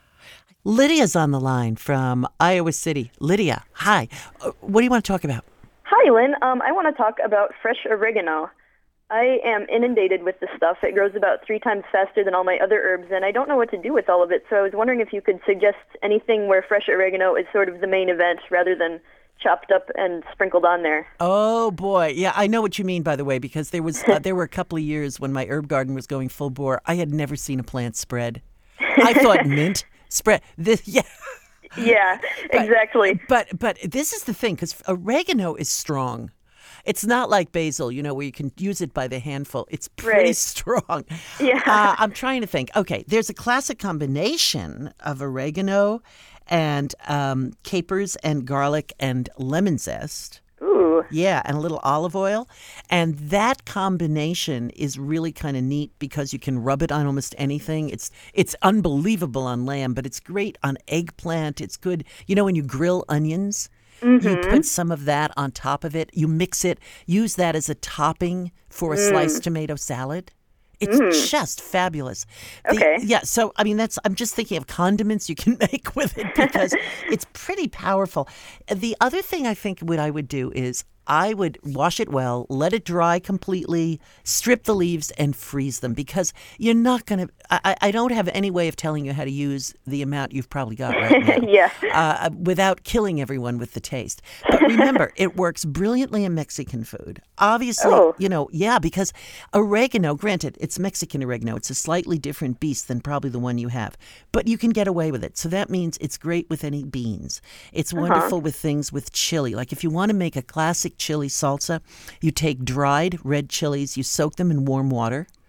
C: Lydia's on the line from Iowa City. Lydia, hi. Uh, what do you want to talk about?
L: Hi, Lynn. Um, I want to talk about fresh oregano. I am inundated with this stuff. It grows about three times faster than all my other herbs, and I don't know what to do with all of it. So I was wondering if you could suggest anything where fresh oregano is sort of the main event rather than chopped up and sprinkled on there.
C: Oh boy, yeah, I know what you mean. By the way, because there was uh, there were a couple of years when my herb garden was going full bore. I had never seen a plant spread. I thought mint spread. This, yeah.
L: Yeah, exactly.
C: But but this is the thing, because oregano is strong. It's not like basil, you know, where you can use it by the handful. It's pretty
L: Right.
C: strong.
L: Yeah.
C: Uh, I'm trying to think. Okay, there's a classic combination of oregano and um, capers and garlic and lemon zest.
L: Ooh.
C: Yeah, and a little olive oil. And that combination is really kind of neat because you can rub it on almost anything. It's it's unbelievable on lamb, but it's great on eggplant. It's good. You know, when you grill onions, you put some of that on top of it. You mix it. Use that as a topping for a
L: Mm.
C: sliced tomato salad. It's
L: Mm.
C: just fabulous. The-
L: Okay.
C: Yeah, so I mean that's I'm just thinking of condiments you can make with it because it's pretty powerful. The other thing I think what I would do is I would wash it well, let it dry completely, strip the leaves, and freeze them because you're not going to. I, I don't have any way of telling you how to use the amount you've probably got right now
L: Yeah.
C: uh, without killing everyone with the taste. But remember, it works brilliantly in Mexican food. Obviously,
L: Oh.
C: you know, yeah, because oregano, granted, it's Mexican oregano. It's a slightly different beast than probably the one you have, but you can get away with it. So that means it's great with any beans. It's
L: Uh-huh.
C: wonderful with things with chili. Like if you want to make a classic chili salsa, you take dried red chilies, you soak them in warm water,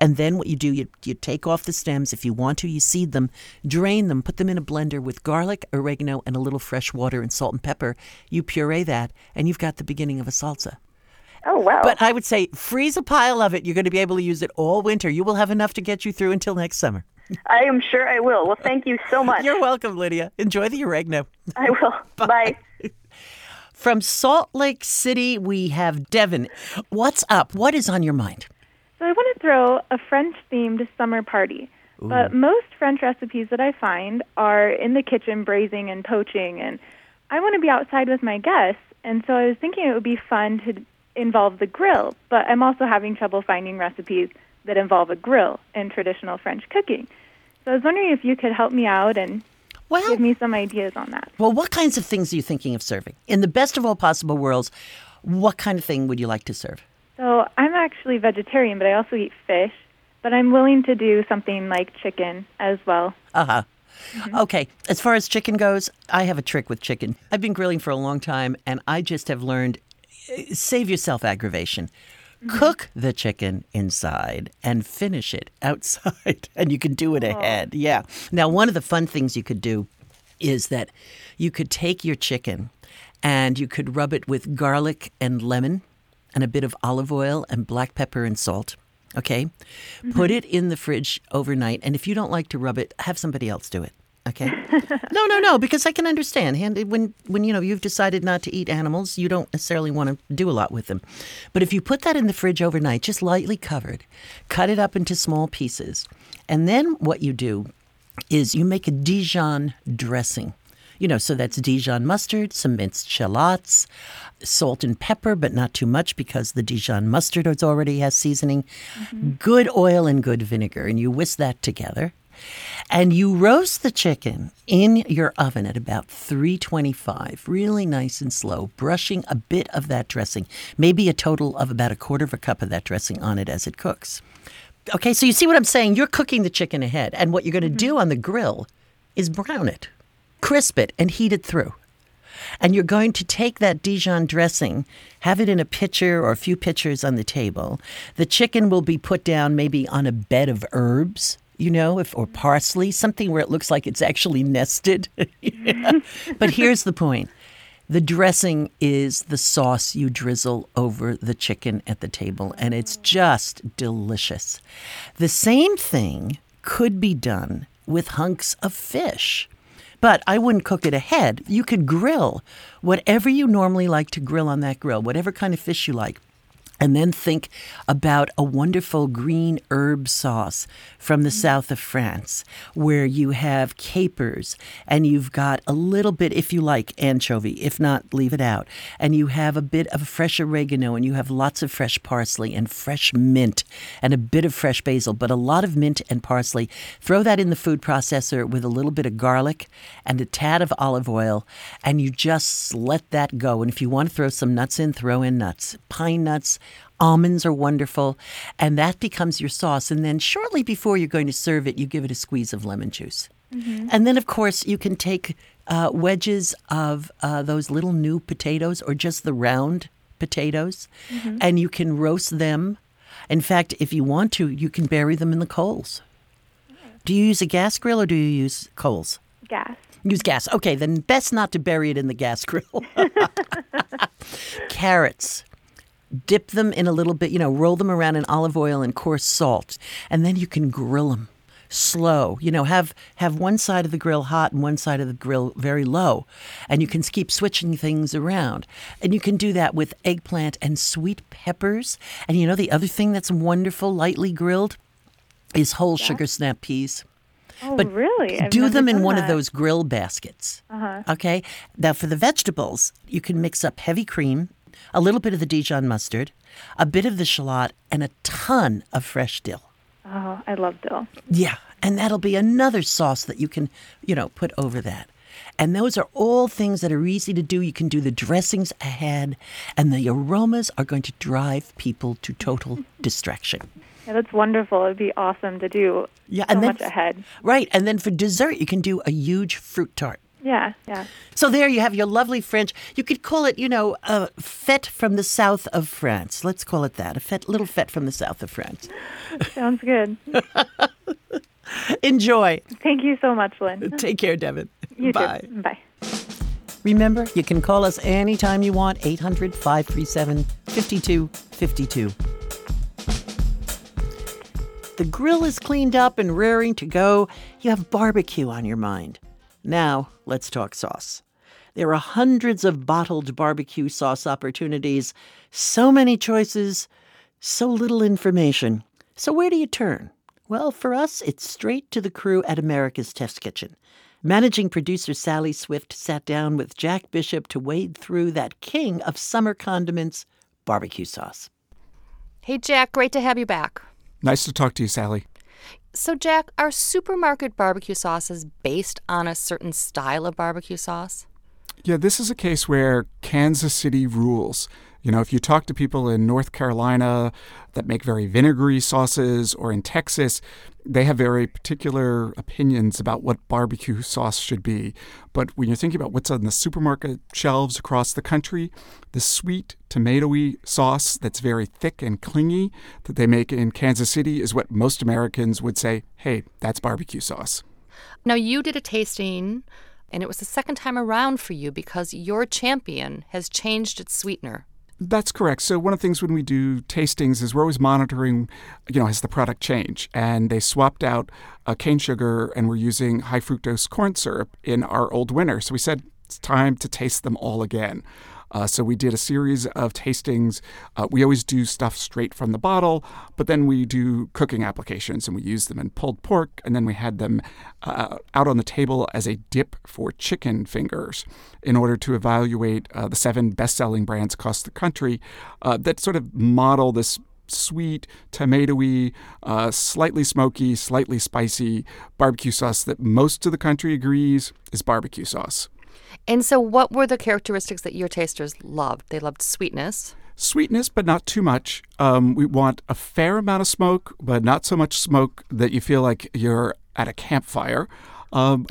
C: And then what you do, you, you take off the stems. If you want to, you seed them, drain them, put them in a blender with garlic, oregano, and a little fresh water and salt and pepper. You puree that, and you've got the beginning of a salsa.
L: Oh, wow.
C: But I would say freeze a pile of it. You're going to be able to use it all winter. You will have enough to get you through until next summer.
L: I am sure I will. Well, thank you so much.
C: You're welcome, Lydia. Enjoy the oregano.
L: I will. Bye. Bye.
C: From Salt Lake City, we have Devin. What's up? What is on your mind?
M: So I want to throw a French-themed summer party. Ooh. But most French recipes that I find are in the kitchen braising and poaching, and I want to be outside with my guests, and so I was thinking it would be fun to involve the grill, but I'm also having trouble finding recipes that involve a grill in traditional French cooking. So I was wondering if you could help me out and
C: well,
M: give me some ideas on that.
C: Well, what kinds of things are you thinking of serving? In the best of all possible worlds, what kind of thing would you like to serve?
M: So I'm actually vegetarian, but I also eat fish, but I'm willing to do something like chicken as well.
C: Uh-huh. Mm-hmm. Okay, as far as chicken goes, I have a trick with chicken. I've been grilling for a long time, and I just have learned, save yourself aggravation. Mm-hmm. Cook the chicken inside and finish it outside, and you can do it oh. ahead. Yeah. Now, one of the fun things you could do is that you could take your chicken and you could rub it with garlic and lemon and a bit of olive oil and black pepper and salt. Okay? Mm-hmm. Put it in the fridge overnight, and if you don't like to rub it, have somebody else do it. Okay. No, no, no, because I can understand. When, when you know, you've decided not to eat animals, you don't necessarily want to do a lot with them. But if you put that in the fridge overnight, just lightly covered, cut it up into small pieces, and then what you do is you make a Dijon dressing. You know, so that's Dijon mustard, some minced shallots, salt and pepper, but not too much because the Dijon mustard already has seasoning, mm-hmm. good oil and good vinegar, and you whisk that together. And you roast the chicken in your oven at about three twenty-five, really nice and slow, brushing a bit of that dressing, maybe a total of about a quarter of a cup of that dressing on it as it cooks. Okay, so you see what I'm saying? You're cooking the chicken ahead, and what you're going to mm-hmm. do on the grill is brown it, crisp it, and heat it through. And you're going to take that Dijon dressing, have it in a pitcher or a few pitchers on the table. The chicken will be put down maybe on a bed of herbs, you know, if or parsley, something where it looks like it's actually nested. Yeah. But here's the point. The dressing is the sauce you drizzle over the chicken at the table, and it's just delicious. The same thing could be done with hunks of fish. But I wouldn't cook it ahead. You could grill whatever you normally like to grill on that grill, whatever kind of fish you like. And then think about a wonderful green herb sauce from the south of France where you have capers and you've got a little bit, if you like, anchovy. If not, leave it out. And you have a bit of fresh oregano and you have lots of fresh parsley and fresh mint and a bit of fresh basil, but a lot of mint and parsley. Throw that in the food processor with a little bit of garlic and a tad of olive oil, and you just let that go. And if you want to throw some nuts in, throw in nuts. Pine nuts, almonds are wonderful, and that becomes your sauce. And then shortly before you're going to serve it, you give it a squeeze of lemon juice. Mm-hmm. And then, of course, you can take uh, wedges of uh, those little new potatoes or just the round potatoes, mm-hmm. and you can roast them. In fact, if you want to, you can bury them in the coals. Do you use a gas grill or do you use coals?
M: Gas.
C: Use gas. Okay, then best not to bury it in the gas grill. Carrots. Dip them in a little bit, you know, roll them around in olive oil and coarse salt, and then you can grill them slow. You know, have have one side of the grill hot and one side of the grill very low, and you can keep switching things around. And you can do that with eggplant and sweet peppers. And you know, the other thing that's wonderful, lightly grilled, is whole yeah. sugar snap peas.
M: Oh,
C: but
M: really? I've
C: do them in one
M: that.
C: of those grill baskets.
M: Uh-huh.
C: Okay? Now, for the vegetables, you can mix up heavy cream, a little bit of the Dijon mustard, a bit of the shallot, and a ton of fresh dill.
M: Oh, I love dill.
C: Yeah, and that'll be another sauce that you can, you know, put over that. And those are all things that are easy to do. You can do the dressings ahead, and the aromas are going to drive people to total distraction.
M: Yeah, that's wonderful. It'd be awesome to do
C: yeah,
M: so
C: and then,
M: much ahead.
C: Right, and then for dessert, you can do a huge fruit tart.
M: Yeah, yeah.
C: So there you have your lovely French. You could call it, you know, a fete from the south of France. Let's call it that. A fete, little fete from the south of France.
M: Sounds good.
C: Enjoy.
M: Thank you so much, Lynn.
C: Take care, Devin.
M: You
C: Bye.
M: too. Bye.
C: Remember, you can call us anytime you want, eight hundred, five three seven, five two five two. The grill is cleaned up and raring to go. You have barbecue on your mind. Now, let's talk sauce. There are hundreds of bottled barbecue sauce opportunities, so many choices, so little information. So where do you turn? Well, for us, it's straight to the crew at America's Test Kitchen. Managing producer Sally Swift sat down with Jack Bishop to wade through that king of summer condiments, barbecue sauce.
N: Hey, Jack, great to have you back.
O: Nice to talk to you, Sally.
N: So, Jack, are supermarket barbecue sauces based on a certain style of barbecue sauce?
O: Yeah, this is a case where Kansas City rules. You know, if you talk to people in North Carolina that make very vinegary sauces, or in Texas, they have very particular opinions about what barbecue sauce should be. But when you're thinking about what's on the supermarket shelves across the country, the sweet, tomatoey sauce that's very thick and clingy that they make in Kansas City is what most Americans would say, hey, that's barbecue sauce.
N: Now, you did a tasting, and it was the second time around for you because your Champion has changed its sweetener.
O: That's correct. So one of the things when we do tastings is we're always monitoring, you know, has the product changed? And they swapped out uh, cane sugar and we're using high fructose corn syrup in our old winter. So we said it's time to taste them all again. Uh, so we did a series of tastings. Uh, we always do stuff straight from the bottle, but then we do cooking applications, and we use them in pulled pork, and then we had them uh, out on the table as a dip for chicken fingers in order to evaluate uh, the seven best-selling brands across the country uh, that sort of model this sweet, tomatoey, uh, slightly smoky, slightly spicy barbecue sauce that most of the country agrees is barbecue sauce.
N: And so what were the characteristics that your tasters loved? They loved sweetness.
O: Sweetness, but not too much. Um, we want a fair amount of smoke, but not so much smoke that you feel like you're at a campfire. Um,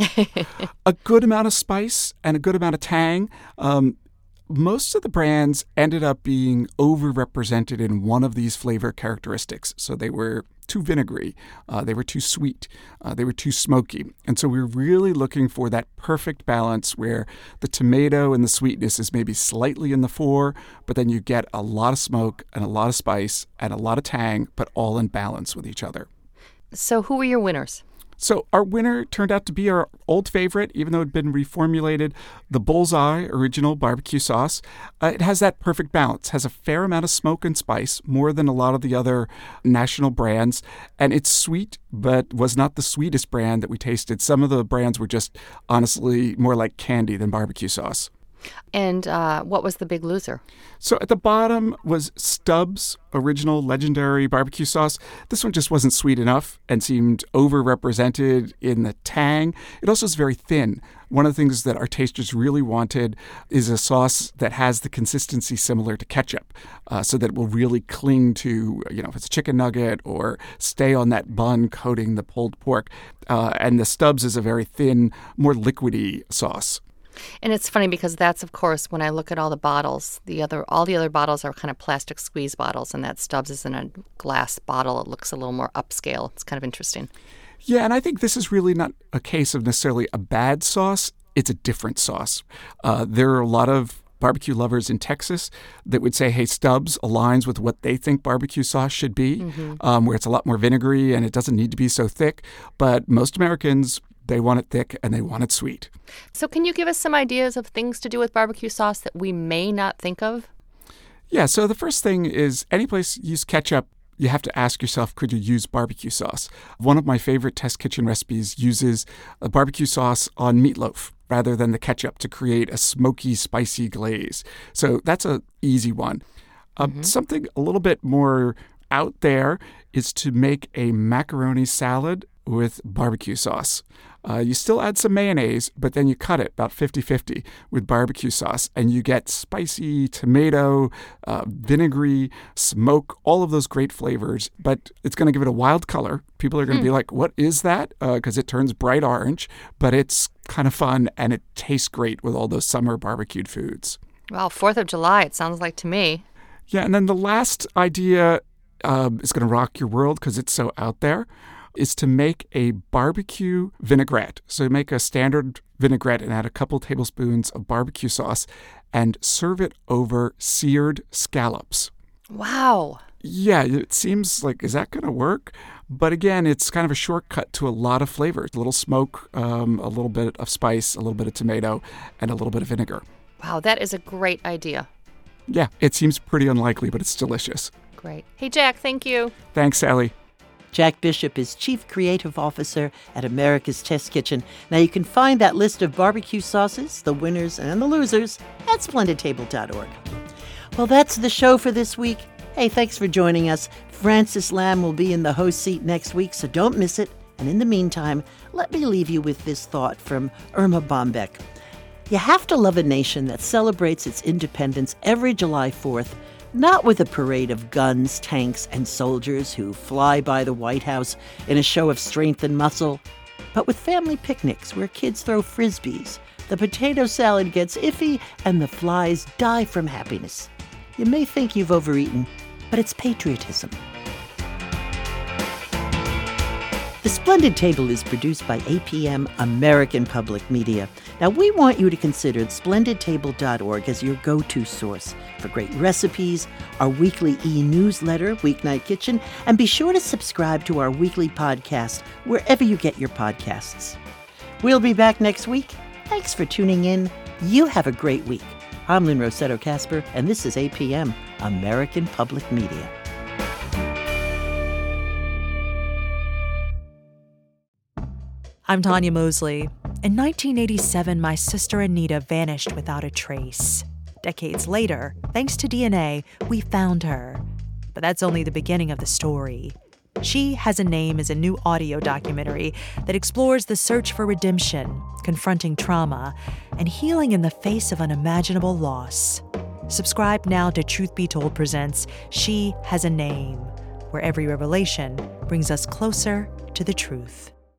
O: a good amount of spice and a good amount of tang. Um, most of the brands ended up being overrepresented in one of these flavor characteristics. So they were too vinegary, uh, they were too sweet, uh, they were too smoky. And so we're really looking for that perfect balance where the tomato and the sweetness is maybe slightly in the fore, but then you get a lot of smoke and a lot of spice and a lot of tang, but all in balance with each other.
N: So who were your winners?
O: So our winner turned out to be our old favorite, even though it had been reformulated, the Bullseye Original Barbecue Sauce. Uh, it has that perfect balance, has a fair amount of smoke and spice, more than a lot of the other national brands. And it's sweet, but was not the sweetest brand that we tasted. Some of the brands were just honestly more like candy than barbecue sauce.
N: And uh, what was the big loser?
O: So at the bottom was Stubbs Original Legendary Barbecue Sauce. This one just wasn't sweet enough and seemed overrepresented in the tang. It also is very thin. One of the things that our tasters really wanted is a sauce that has the consistency similar to ketchup, uh, so that it will really cling to, you know, if it's a chicken nugget or stay on that bun coating the pulled pork. Uh, and the Stubbs is a very thin, more liquidy sauce.
N: And it's funny because that's, of course, when I look at all the bottles, the other all the other bottles are kind of plastic squeeze bottles, and that Stubbs is in a glass bottle. It looks a little more upscale. It's kind of interesting.
O: Yeah, and I think this is really not a case of necessarily a bad sauce. It's a different sauce. Uh, there are a lot of barbecue lovers in Texas that would say, hey, Stubbs aligns with what they think barbecue sauce should be, mm-hmm. um, where it's a lot more vinegary and it doesn't need to be so thick. But most Americans, they want it thick and they want it sweet.
N: So can you give us some ideas of things to do with barbecue sauce that we may not think of?
O: Yeah, so the first thing is any place you use ketchup, you have to ask yourself, could you use barbecue sauce? One of my favorite test kitchen recipes uses a barbecue sauce on meatloaf rather than the ketchup to create a smoky, spicy glaze. So that's an easy one. Uh, mm-hmm. Something a little bit more out there is to make a macaroni salad with barbecue sauce. Uh, you still add some mayonnaise, but then you cut it about fifty-fifty with barbecue sauce, and you get spicy, tomato, uh, vinegary, smoke, all of those great flavors, but it's going to give it a wild color. People are going to mm. be like, what is that? Because uh, it turns bright orange, but it's kind of fun, and it tastes great with all those summer barbecued foods.
N: Well, fourth of July, it sounds like to me.
O: Yeah, and then the last idea uh, is going to rock your world because it's so out there, is to make a barbecue vinaigrette. So make a standard vinaigrette and add a couple tablespoons of barbecue sauce and serve it over seared scallops.
N: Wow.
O: Yeah, it seems like, is that going to work? But again, it's kind of a shortcut to a lot of flavor. A little smoke, um, a little bit of spice, a little bit of tomato, and a little bit of vinegar.
N: Wow, that is a great idea.
O: Yeah, it seems pretty unlikely, but it's delicious.
N: Great. Hey, Jack, thank you.
O: Thanks, Sally.
C: Jack Bishop is Chief Creative Officer at America's Test Kitchen. Now you can find that list of barbecue sauces, the winners and the losers, at splendid table dot org. Well, that's the show for this week. Hey, thanks for joining us. Francis Lamb will be in the host seat next week, so don't miss it. And in the meantime, let me leave you with this thought from Irma Bombeck. You have to love a nation that celebrates its independence every July fourth, not with a parade of guns, tanks, and soldiers who fly by the White House in a show of strength and muscle, but with family picnics where kids throw frisbees, the potato salad gets iffy, and the flies die from happiness. You may think you've overeaten, but it's patriotism. The Splendid Table is produced by A P M American Public Media. Now, we want you to consider splendid table dot org as your go-to source for great recipes, our weekly e-newsletter, Weeknight Kitchen, and be sure to subscribe to our weekly podcast wherever you get your podcasts. We'll be back next week. Thanks for tuning in. You have a great week. I'm Lynn Rossetto Kasper, and this is A P M American Public Media.
P: I'm Tanya Mosley. In nineteen eighty-seven, my sister Anita vanished without a trace. Decades later, thanks to D N A, we found her. But that's only the beginning of the story. She Has a Name is a new audio documentary that explores the search for redemption, confronting trauma, and healing in the face of unimaginable loss. Subscribe now to Truth Be Told presents She Has a Name, where every revelation brings us closer to the truth.